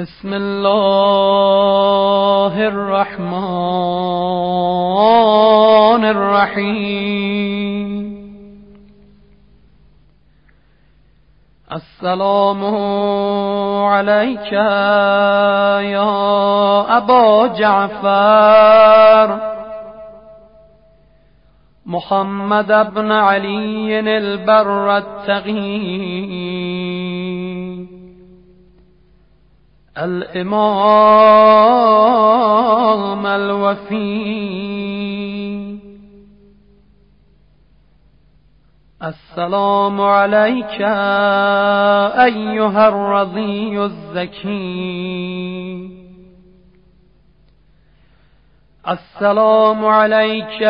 بسم الله الرحمن الرحیم. السلام علیک یا ابا جعفر محمد بن علی البر التقی الامام الوفی. السلام علیک ایها الرضی الزکی. السلام علیک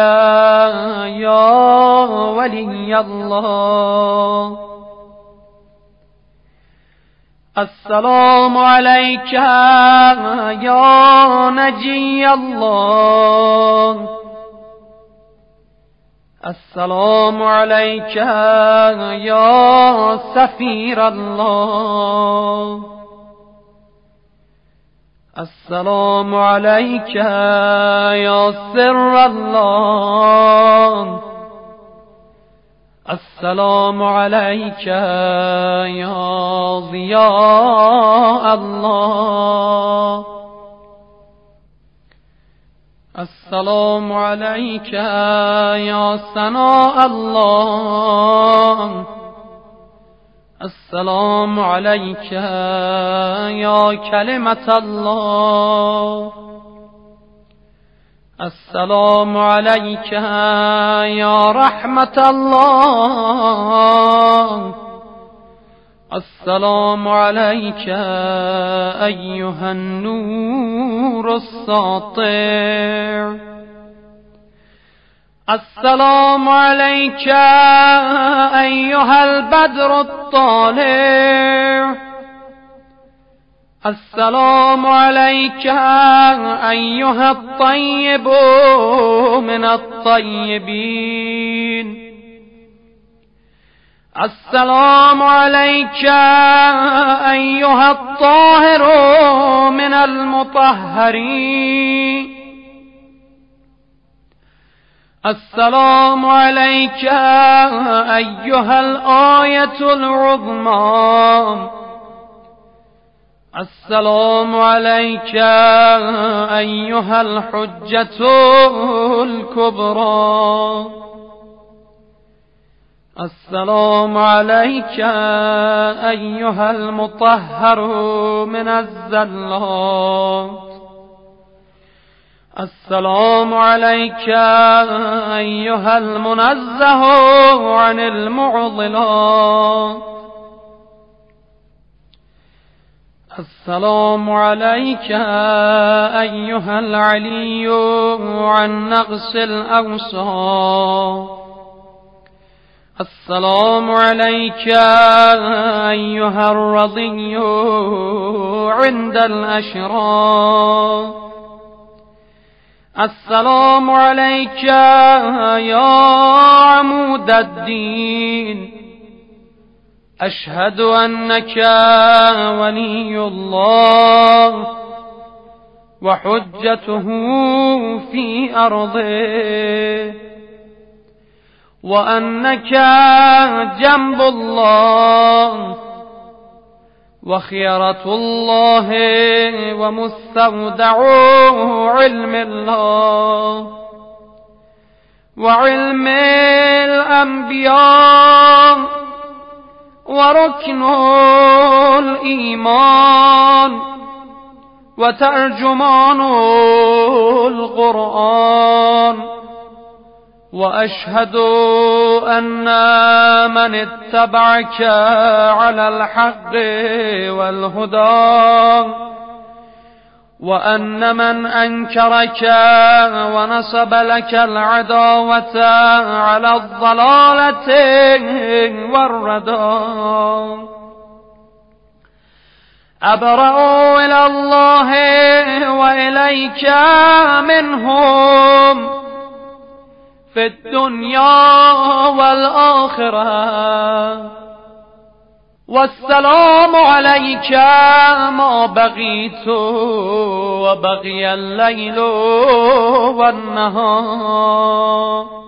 یا ولی الله. السلام علیک یا نجی الله. السلام علیک یا سفیر الله. السلام علیک یا سر الله. السلام علیک یا ضیاء الله. السلام علیک یا ثناء الله. السلام علیک یا کلمة الله. السلام علیک یا رحمة الله. السلام علیک ایها النور الساطع. السلام علیک ایها البدر الطالع. السلام علیک ایها الطیب من الطیبین. السلام علیک ایها الطاهر من المطهرین. السلام علیک ایها الآیة العظمی. السلام علیک ایها الحجة الكبرى. السلام علیک ایها المطهر من الزلات. السلام علیک ایها المنزه عن المعضلات. السلام علیک ایها العلی عن نقص الأوصاف. السلام علیک ایها الرضی عند الأشراف. السلام علیک یا عمود الدین. اشهد انك ولي الله وحجته في ارضه وانك جنب الله وخيرة الله ومستودع علم الله وعلم الأنبياء وركن الإيمان وترجمان القرآن. وأشهد أن من اتبعك على الحق والهدى وأن من أنكرك ونصب لك العداوة على الضلالة والردى. أبرأ إلى الله وإليك منهم في الدنيا والآخرة والسلام عليك ما بقيت وبقي الليل والنهار